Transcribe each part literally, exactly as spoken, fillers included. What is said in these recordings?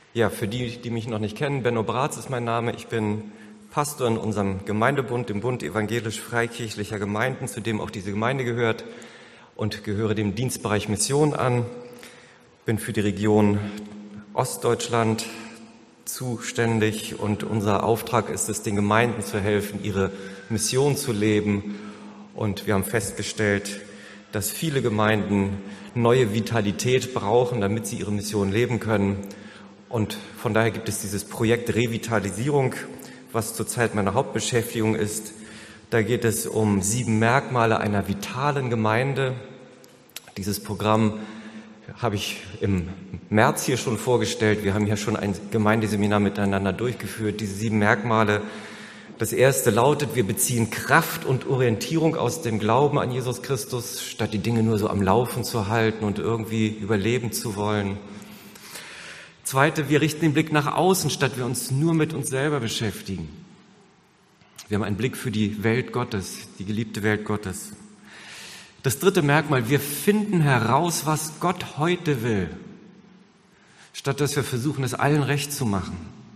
Ja, für die, die mich noch nicht kennen, Benno Bratz ist mein Name. Ich bin Pastor in unserem Gemeindebund, dem Bund evangelisch-freikirchlicher Gemeinden, zu dem auch diese Gemeinde gehört, und gehöre dem Dienstbereich Mission an. Bin für die Region Ostdeutschland zuständig und unser Auftrag ist es, den Gemeinden zu helfen, ihre Mission zu leben. Und wir haben festgestellt, dass viele Gemeinden neue Vitalität brauchen, damit sie ihre Mission leben können. Und von daher gibt es dieses Projekt Revitalisierung, was zurzeit meine Hauptbeschäftigung ist. Da geht es um sieben Merkmale einer vitalen Gemeinde. Dieses Programm habe ich im März hier schon vorgestellt. Wir haben ja schon ein Gemeindeseminar miteinander durchgeführt. Diese sieben Merkmale. Das erste lautet, wir beziehen Kraft und Orientierung aus dem Glauben an Jesus Christus, statt die Dinge nur so am Laufen zu halten und irgendwie überleben zu wollen. Zweite, wir richten den Blick nach außen, statt wir uns nur mit uns selber beschäftigen. Wir haben einen Blick für die Welt Gottes, die geliebte Welt Gottes. Das dritte Merkmal, wir finden heraus, was Gott heute will, statt dass wir versuchen, es allen recht zu machen.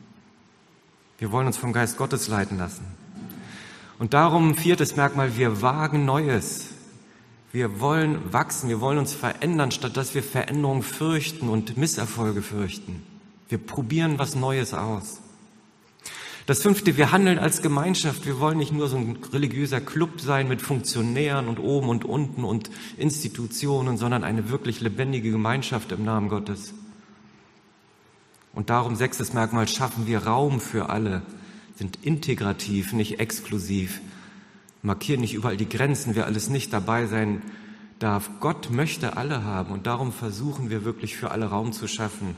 Wir wollen uns vom Geist Gottes leiten lassen. Und darum, viertes Merkmal, wir wagen Neues. Wir wollen wachsen, wir wollen uns verändern, statt dass wir Veränderungen fürchten und Misserfolge fürchten. Wir probieren was Neues aus. Das fünfte, wir handeln als Gemeinschaft. Wir wollen nicht nur so ein religiöser Club sein mit Funktionären und oben und unten und Institutionen, sondern eine wirklich lebendige Gemeinschaft im Namen Gottes. Und darum, sechstes Merkmal, schaffen wir Raum für alle, sind integrativ, nicht exklusiv. Markieren nicht überall die Grenzen, wer alles nicht dabei sein darf. Gott möchte alle haben und darum versuchen wir wirklich für alle Raum zu schaffen.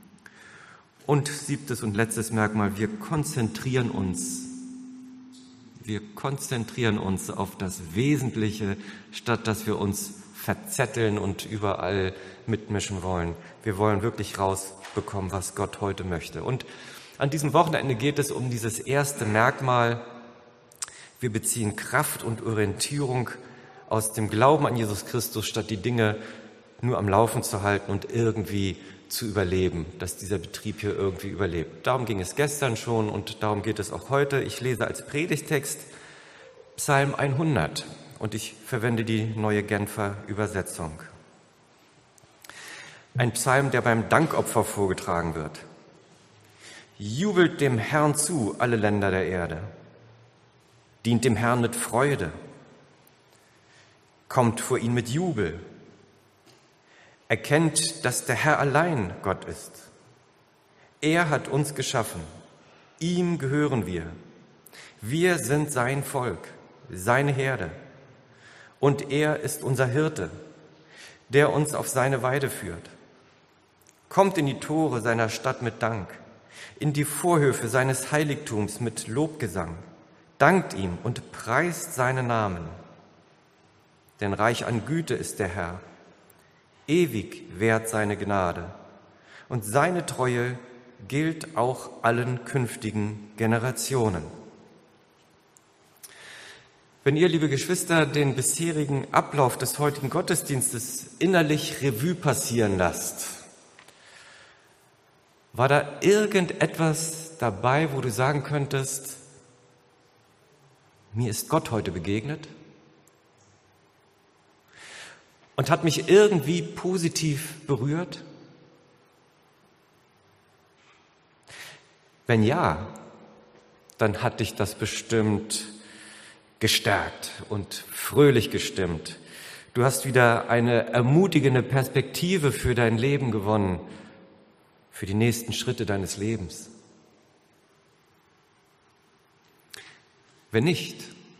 Und siebtes und letztes Merkmal, wir konzentrieren uns. Wir konzentrieren uns auf das Wesentliche, statt dass wir uns verzetteln und überall mitmischen wollen. Wir wollen wirklich rausbekommen, was Gott heute möchte. Und an diesem Wochenende geht es um dieses erste Merkmal. Wir beziehen Kraft und Orientierung aus dem Glauben an Jesus Christus, statt die Dinge nur am Laufen zu halten und irgendwie zu überleben, dass dieser Betrieb hier irgendwie überlebt. Darum ging es gestern schon und darum geht es auch heute. Ich lese als Predigtext Psalm hundert und ich verwende die neue Genfer Übersetzung. Ein Psalm, der beim Dankopfer vorgetragen wird. Jubelt dem Herrn zu, alle Länder der Erde. Dient dem Herrn mit Freude, kommt vor ihn mit Jubel, erkennt, dass der Herr allein Gott ist. Er hat uns geschaffen, ihm gehören wir. Wir sind sein Volk, seine Herde, und er ist unser Hirte, der uns auf seine Weide führt. Kommt in die Tore seiner Stadt mit Dank, in die Vorhöfe seines Heiligtums mit Lobgesang. Dankt ihm und preist seinen Namen, denn reich an Güte ist der Herr, ewig währt seine Gnade und seine Treue gilt auch allen künftigen Generationen. Wenn ihr, liebe Geschwister, den bisherigen Ablauf des heutigen Gottesdienstes innerlich Revue passieren lasst, war da irgendetwas dabei, wo du sagen könntest, mir ist Gott heute begegnet und hat mich irgendwie positiv berührt? Wenn ja, dann hat dich das bestimmt gestärkt und fröhlich gestimmt. Du hast wieder eine ermutigende Perspektive für dein Leben gewonnen, für die nächsten Schritte deines Lebens. Wenn nicht,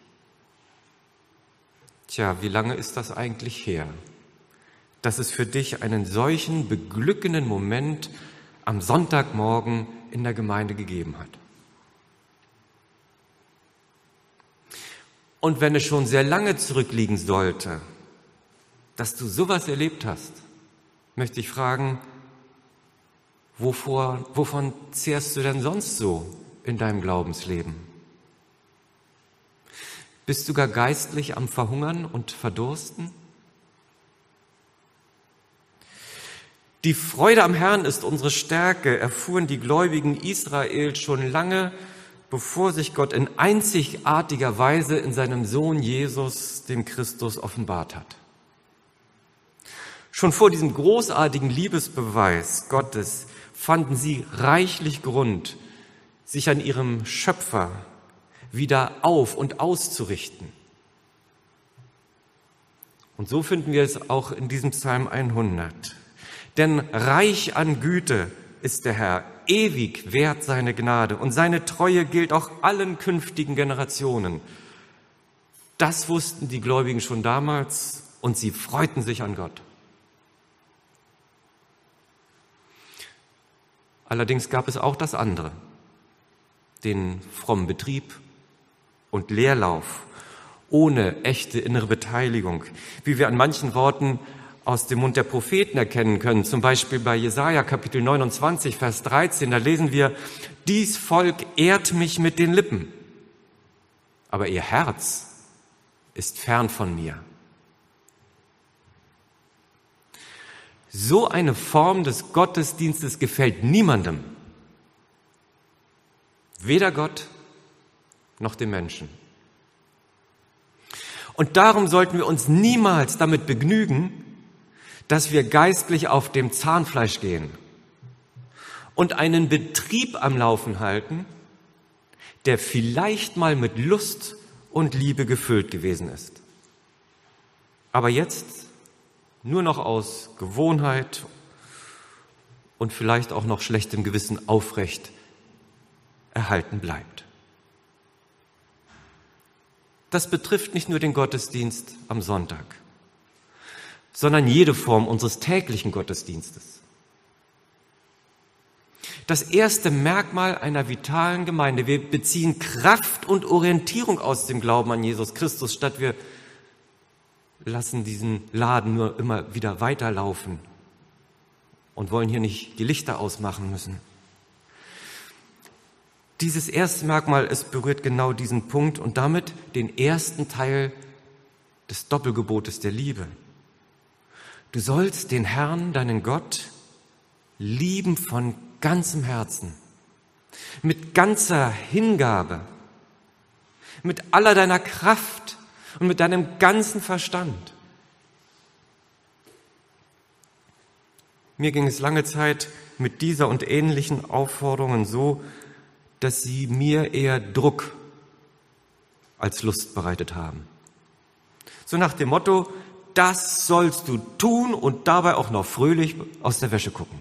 tja, wie lange ist das eigentlich her, dass es für dich einen solchen beglückenden Moment am Sonntagmorgen in der Gemeinde gegeben hat? Und wenn es schon sehr lange zurückliegen sollte, dass du sowas erlebt hast, möchte ich fragen, wovor, wovon zehrst du denn sonst so in deinem Glaubensleben? Bist du gar geistlich am Verhungern und Verdursten? Die Freude am Herrn ist unsere Stärke, erfuhren die Gläubigen Israels schon lange, bevor sich Gott in einzigartiger Weise in seinem Sohn Jesus, dem Christus, offenbart hat. Schon vor diesem großartigen Liebesbeweis Gottes fanden sie reichlich Grund, sich an ihrem Schöpfer wieder auf- und auszurichten. Und so finden wir es auch in diesem Psalm hundert. Denn reich an Güte ist der Herr, ewig währt seine Gnade und seine Treue gilt auch allen künftigen Generationen. Das wussten die Gläubigen schon damals und sie freuten sich an Gott. Allerdings gab es auch das andere, den frommen Betrieb und Leerlauf ohne echte innere Beteiligung, wie wir an manchen Worten aus dem Mund der Propheten erkennen können. Zum Beispiel bei Jesaja Kapitel neunundzwanzig, Vers dreizehn, da lesen wir, dies Volk ehrt mich mit den Lippen, aber ihr Herz ist fern von mir. So eine Form des Gottesdienstes gefällt niemandem, weder Gott noch dem Menschen. Und darum sollten wir uns niemals damit begnügen, dass wir geistlich auf dem Zahnfleisch gehen und einen Betrieb am Laufen halten, der vielleicht mal mit Lust und Liebe gefüllt gewesen ist. Aber jetzt nur noch aus Gewohnheit und vielleicht auch noch schlechtem Gewissen aufrecht erhalten bleibt. Das betrifft nicht nur den Gottesdienst am Sonntag, sondern jede Form unseres täglichen Gottesdienstes. Das erste Merkmal einer vitalen Gemeinde: Wir beziehen Kraft und Orientierung aus dem Glauben an Jesus Christus, statt wir lassen diesen Laden nur immer wieder weiterlaufen und wollen hier nicht die Lichter ausmachen müssen. Dieses erste Merkmal, es berührt genau diesen Punkt und damit den ersten Teil des Doppelgebotes der Liebe. Du sollst den Herrn, deinen Gott, lieben von ganzem Herzen, mit ganzer Hingabe, mit aller deiner Kraft und mit deinem ganzen Verstand. Mir ging es lange Zeit mit dieser und ähnlichen Aufforderungen so, dass sie mir eher Druck als Lust bereitet haben. So nach dem Motto, das sollst du tun und dabei auch noch fröhlich aus der Wäsche gucken.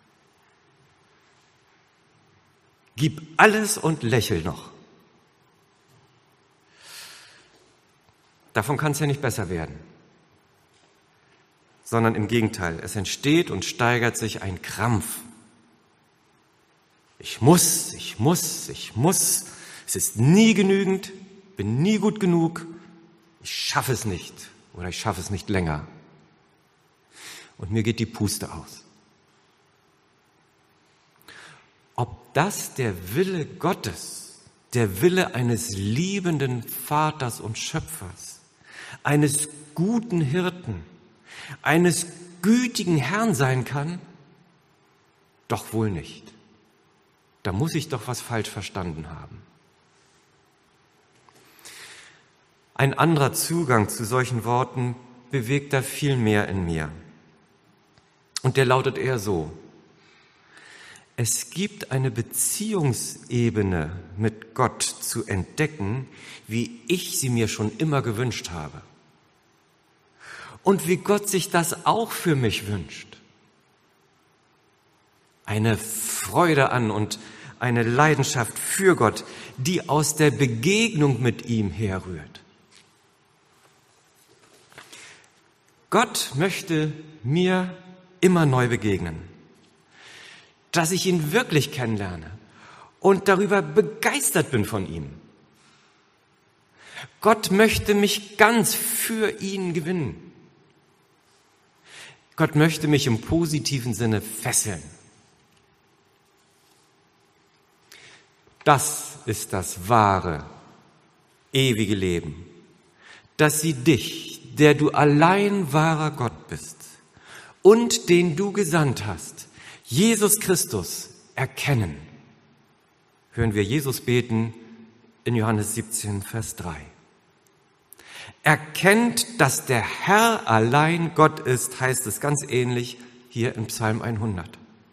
Gib alles und lächel noch. Davon kann es ja nicht besser werden, sondern im Gegenteil, es entsteht und steigert sich ein Krampf. Ich muss, ich muss, ich muss, es ist nie genügend, bin nie gut genug, ich schaffe es nicht oder ich schaffe es nicht länger. Und mir geht die Puste aus. Ob das der Wille Gottes, der Wille eines liebenden Vaters und Schöpfers, eines guten Hirten, eines gütigen Herrn sein kann? Doch wohl nicht. Da muss ich doch was falsch verstanden haben. Ein anderer Zugang zu solchen Worten bewegt da viel mehr in mir. Und der lautet eher so: Es gibt eine Beziehungsebene mit Gott zu entdecken, wie ich sie mir schon immer gewünscht habe. Und wie Gott sich das auch für mich wünscht. Eine Freude an und eine Leidenschaft für Gott, die aus der Begegnung mit ihm herrührt. Gott möchte mir immer neu begegnen, dass ich ihn wirklich kennenlerne und darüber begeistert bin von ihm. Gott möchte mich ganz für ihn gewinnen. Gott möchte mich im positiven Sinne fesseln. Das ist das wahre, ewige Leben, dass sie dich, der du allein wahrer Gott bist, und den du gesandt hast, Jesus Christus, erkennen. Hören wir Jesus beten in Johannes siebzehn, Vers drei. Erkennt, dass der Herr allein Gott ist, heißt es ganz ähnlich hier im Psalm hundert.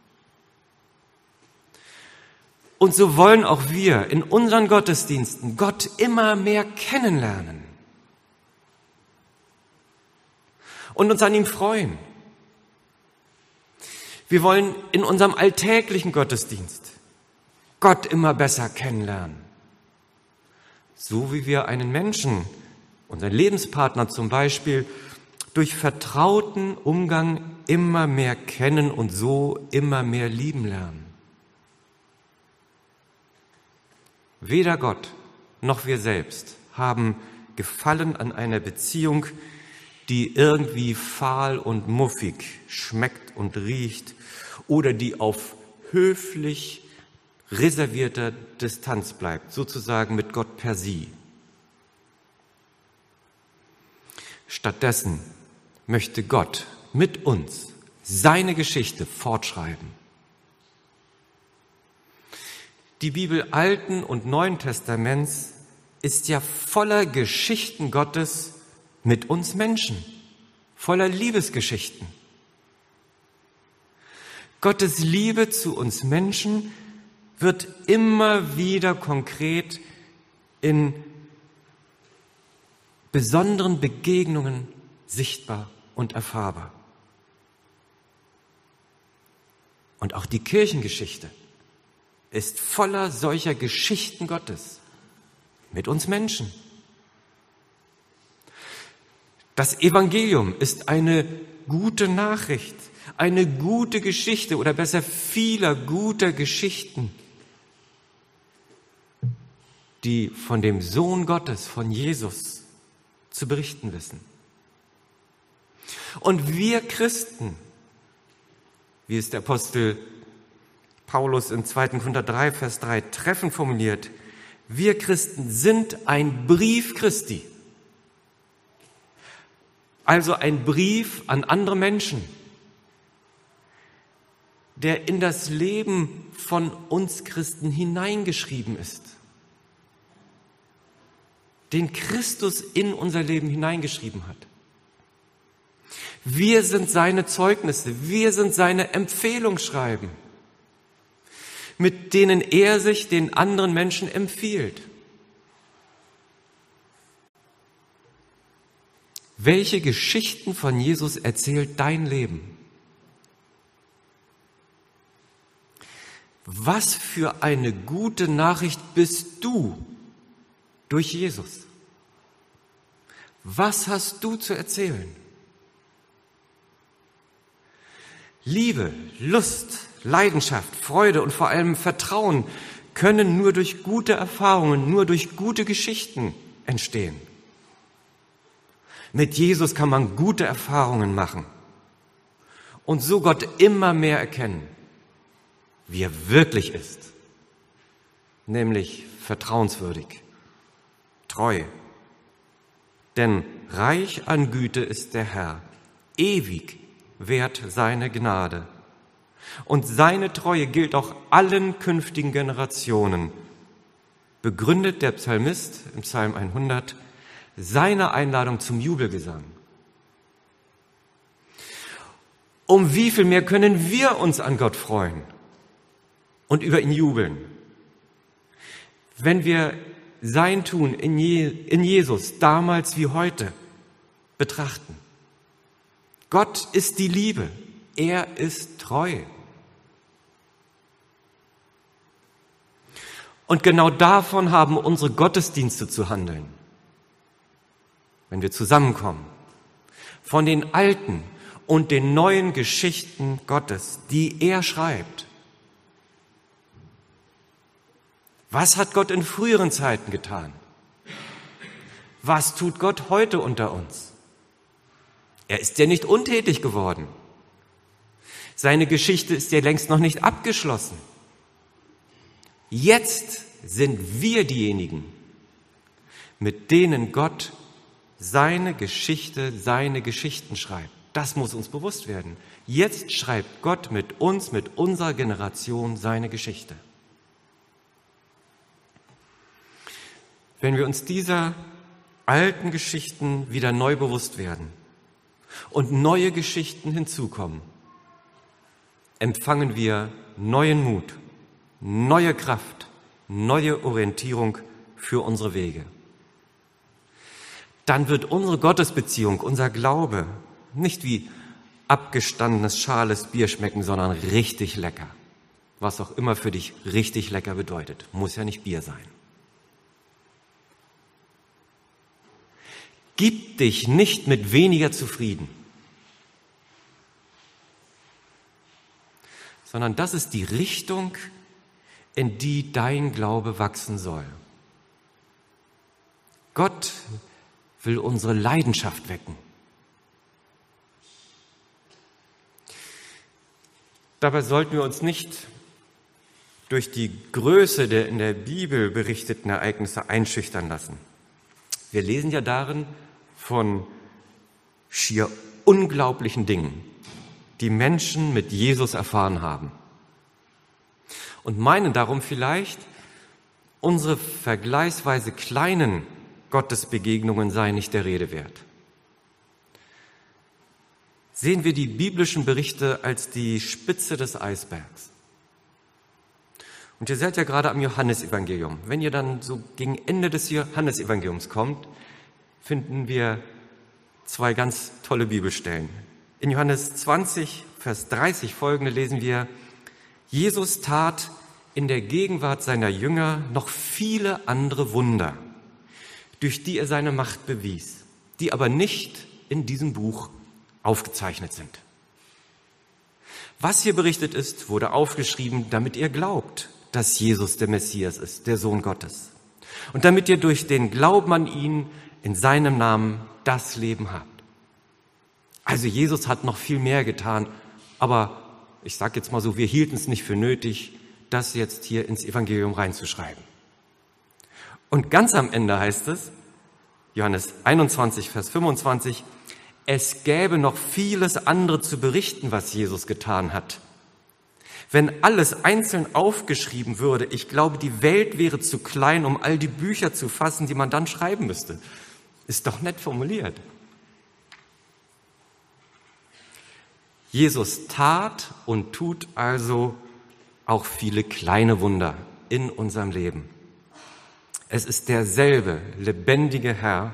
Und so wollen auch wir in unseren Gottesdiensten Gott immer mehr kennenlernen und uns an ihm freuen. Wir wollen in unserem alltäglichen Gottesdienst Gott immer besser kennenlernen. So wie wir einen Menschen, unseren Lebenspartner zum Beispiel, durch vertrauten Umgang immer mehr kennen und so immer mehr lieben lernen. Weder Gott noch wir selbst haben Gefallen an einer Beziehung, die irgendwie fahl und muffig schmeckt und riecht oder die auf höflich reservierter Distanz bleibt, sozusagen mit Gott per Sie. Stattdessen möchte Gott mit uns seine Geschichte fortschreiben. Die Bibel Alten und Neuen Testaments ist ja voller Geschichten Gottes mit uns Menschen, voller Liebesgeschichten. Gottes Liebe zu uns Menschen wird immer wieder konkret in besonderen Begegnungen sichtbar und erfahrbar. Und auch die Kirchengeschichte ist voller solcher Geschichten Gottes mit uns Menschen. Das Evangelium ist eine gute Nachricht, eine gute Geschichte oder besser vieler guter Geschichten, die von dem Sohn Gottes, von Jesus, zu berichten wissen. Und wir Christen, wie es der Apostel Paulus in zweiten Korinther drei, Vers drei treffend formuliert, wir Christen sind ein Brief Christi. Also ein Brief an andere Menschen, der in das Leben von uns Christen hineingeschrieben ist. Den Christus in unser Leben hineingeschrieben hat. Wir sind seine Zeugnisse, wir sind seine Empfehlungsschreiben, mit denen er sich den anderen Menschen empfiehlt. Welche Geschichten von Jesus erzählt dein Leben? Was für eine gute Nachricht bist du durch Jesus? Was hast du zu erzählen? Liebe, Lust, Leidenschaft, Freude und vor allem Vertrauen können nur durch gute Erfahrungen, nur durch gute Geschichten entstehen. Mit Jesus kann man gute Erfahrungen machen und so Gott immer mehr erkennen, wie er wirklich ist, nämlich vertrauenswürdig, treu. Denn reich an Güte ist der Herr, ewig währt seine Gnade. Und seine Treue gilt auch allen künftigen Generationen. Begründet der Psalmist im Psalm hundert seine Einladung zum Jubelgesang. Um wie viel mehr können wir uns an Gott freuen und über ihn jubeln, wenn wir sein Tun in, Je- in Jesus damals wie heute betrachten. Gott ist die Liebe, er ist treu. Und genau davon haben unsere Gottesdienste zu handeln, wenn wir zusammenkommen, von den alten und den neuen Geschichten Gottes, die er schreibt. Was hat Gott in früheren Zeiten getan? Was tut Gott heute unter uns? Er ist ja nicht untätig geworden. Seine Geschichte ist ja längst noch nicht abgeschlossen. Jetzt sind wir diejenigen, mit denen Gott seine Geschichte, seine Geschichten schreibt. Das muss uns bewusst werden. Jetzt schreibt Gott mit uns, mit unserer Generation seine Geschichte. Wenn wir uns dieser alten Geschichten wieder neu bewusst werden und neue Geschichten hinzukommen, empfangen wir neuen Mut, neue Kraft, neue Orientierung für unsere Wege. Dann wird unsere Gottesbeziehung, unser Glaube nicht wie abgestandenes, schales Bier schmecken, sondern richtig lecker. Was auch immer für dich richtig lecker bedeutet. Muss ja nicht Bier sein. Gib dich nicht mit weniger zufrieden, sondern das ist die Richtung, in die dein Glaube wachsen soll. Gott will unsere Leidenschaft wecken. Dabei sollten wir uns nicht durch die Größe der in der Bibel berichteten Ereignisse einschüchtern lassen. Wir lesen ja darin von schier unglaublichen Dingen, die Menschen mit Jesus erfahren haben. Und meinen darum vielleicht, unsere vergleichsweise kleinen Gottesbegegnungen seien nicht der Rede wert. Sehen wir die biblischen Berichte als die Spitze des Eisbergs. Und ihr seid ja gerade am Johannesevangelium. Wenn ihr dann so gegen Ende des Johannesevangeliums kommt, finden wir zwei ganz tolle Bibelstellen. In Johannes zwanzig, Vers dreißig folgende lesen wir: Jesus tat in der Gegenwart seiner Jünger noch viele andere Wunder, durch die er seine Macht bewies, die aber nicht in diesem Buch aufgezeichnet sind. Was hier berichtet ist, wurde aufgeschrieben, damit ihr glaubt, dass Jesus der Messias ist, der Sohn Gottes. Und damit ihr durch den Glauben an ihn in seinem Namen das Leben habt. Also Jesus hat noch viel mehr getan, aber ich sage jetzt mal so, wir hielten es nicht für nötig, das jetzt hier ins Evangelium reinzuschreiben. Und ganz am Ende heißt es, Johannes einundzwanzig, Vers fünfundzwanzig, es gäbe noch vieles andere zu berichten, was Jesus getan hat. Wenn alles einzeln aufgeschrieben würde, ich glaube, die Welt wäre zu klein, um all die Bücher zu fassen, die man dann schreiben müsste. Ist doch nett formuliert. Jesus tat und tut also auch viele kleine Wunder in unserem Leben. Es ist derselbe lebendige Herr,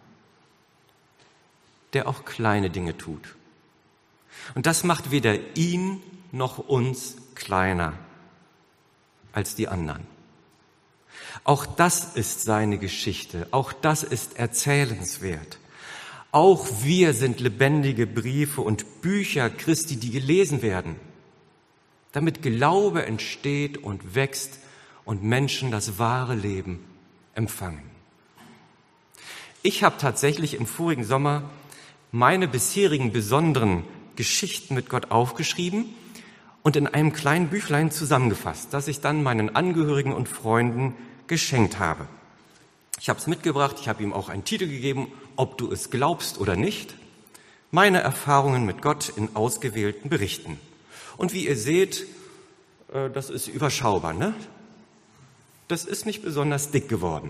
der auch kleine Dinge tut. Und das macht weder ihn noch uns kleiner als die anderen. Auch das ist seine Geschichte, auch das ist erzählenswert. Auch wir sind lebendige Briefe und Bücher Christi, die gelesen werden, damit Glaube entsteht und wächst und Menschen das wahre Leben empfangen. Ich habe tatsächlich im vorigen Sommer meine bisherigen besonderen Geschichten mit Gott aufgeschrieben und in einem kleinen Büchlein zusammengefasst, das ich dann meinen Angehörigen und Freunden geschenkt habe. Ich habe es mitgebracht, ich habe ihm auch einen Titel gegeben, ob du es glaubst oder nicht, meine Erfahrungen mit Gott in ausgewählten Berichten. Und wie ihr seht, das ist überschaubar, ne? Das ist nicht besonders dick geworden.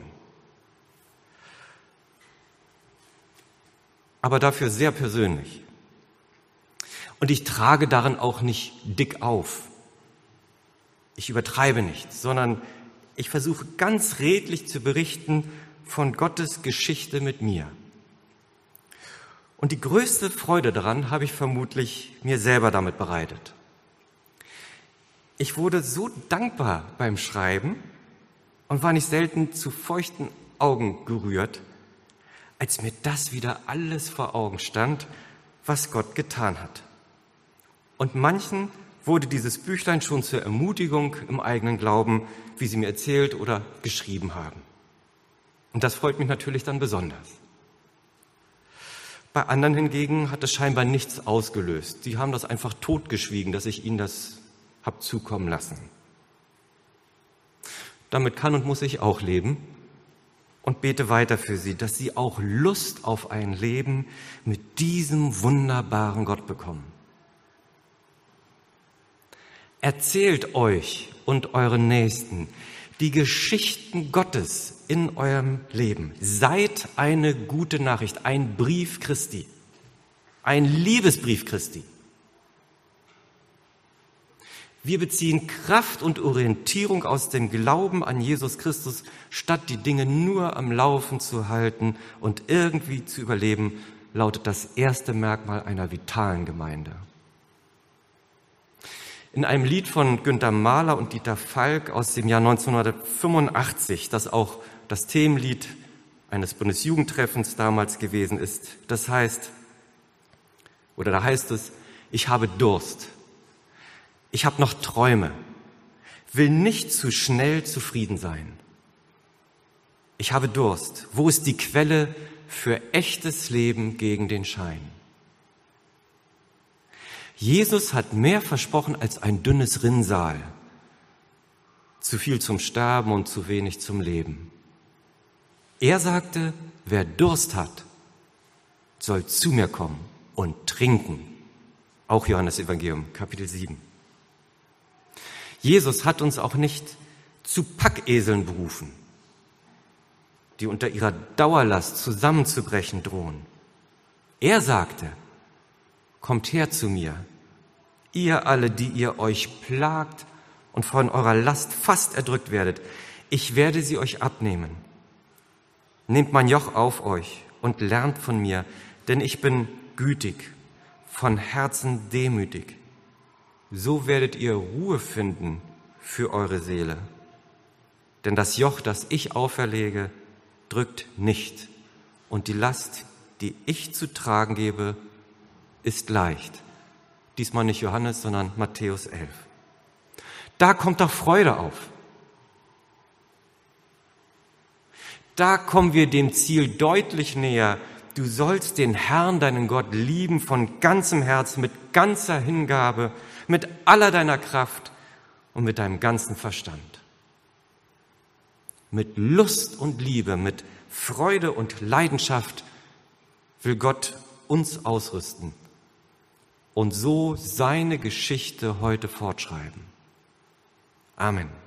Aber dafür sehr persönlich. Und ich trage darin auch nicht dick auf. Ich übertreibe nicht, sondern ich versuche ganz redlich zu berichten von Gottes Geschichte mit mir. Und die größte Freude daran habe ich vermutlich mir selber damit bereitet. Ich wurde so dankbar beim Schreiben und war nicht selten zu feuchten Augen gerührt, als mir das wieder alles vor Augen stand, was Gott getan hat. Und manchen wurde dieses Büchlein schon zur Ermutigung im eigenen Glauben, wie sie mir erzählt oder geschrieben haben. Und das freut mich natürlich dann besonders. Bei anderen hingegen hat es scheinbar nichts ausgelöst. Die haben das einfach totgeschwiegen, dass ich ihnen das habe zukommen lassen. Damit kann und muss ich auch leben. und bete weiter für sie, dass sie auch Lust auf ein Leben mit diesem wunderbaren Gott bekommen. Erzählt euch und euren Nächsten die Geschichten Gottes in eurem Leben. Seid eine gute Nachricht, ein Brief Christi, ein Liebesbrief Christi. Wir beziehen Kraft und Orientierung aus dem Glauben an Jesus Christus, statt die Dinge nur am Laufen zu halten und irgendwie zu überleben, lautet das erste Merkmal einer vitalen Gemeinde. In einem Lied von Günter Mahler und Dieter Falk aus dem Jahr neunzehnhundertfünfundachtzig, das auch das Themenlied eines Bundesjugendtreffens damals gewesen ist, das heißt, oder da heißt es, ich habe Durst, ich habe noch Träume, will nicht zu schnell zufrieden sein. Ich habe Durst, wo ist die Quelle für echtes Leben gegen den Schein? Jesus hat mehr versprochen als ein dünnes Rinnsal. Zu viel zum Sterben und zu wenig zum Leben. Er sagte, wer Durst hat, soll zu mir kommen und trinken. Auch Johannes Evangelium, Kapitel sieben. Jesus hat uns auch nicht zu Packeseln berufen, die unter ihrer Dauerlast zusammenzubrechen drohen. Er sagte, kommt her zu mir, ihr alle, die ihr euch plagt und von eurer Last fast erdrückt werdet. Ich werde sie euch abnehmen. Nehmt mein Joch auf euch und lernt von mir, denn ich bin gütig, von Herzen demütig. So werdet ihr Ruhe finden für eure Seele. Denn das Joch, das ich auferlege, drückt nicht. Und die Last, die ich zu tragen gebe, ist leicht. Diesmal nicht Johannes, sondern Matthäus elf. Da kommt doch Freude auf. Da kommen wir dem Ziel deutlich näher. Du sollst den Herrn, deinen Gott, lieben von ganzem Herzen, mit ganzer Hingabe, mit aller deiner Kraft und mit deinem ganzen Verstand. Mit Lust und Liebe, mit Freude und Leidenschaft will Gott uns ausrüsten und so seine Geschichte heute fortschreiben. Amen.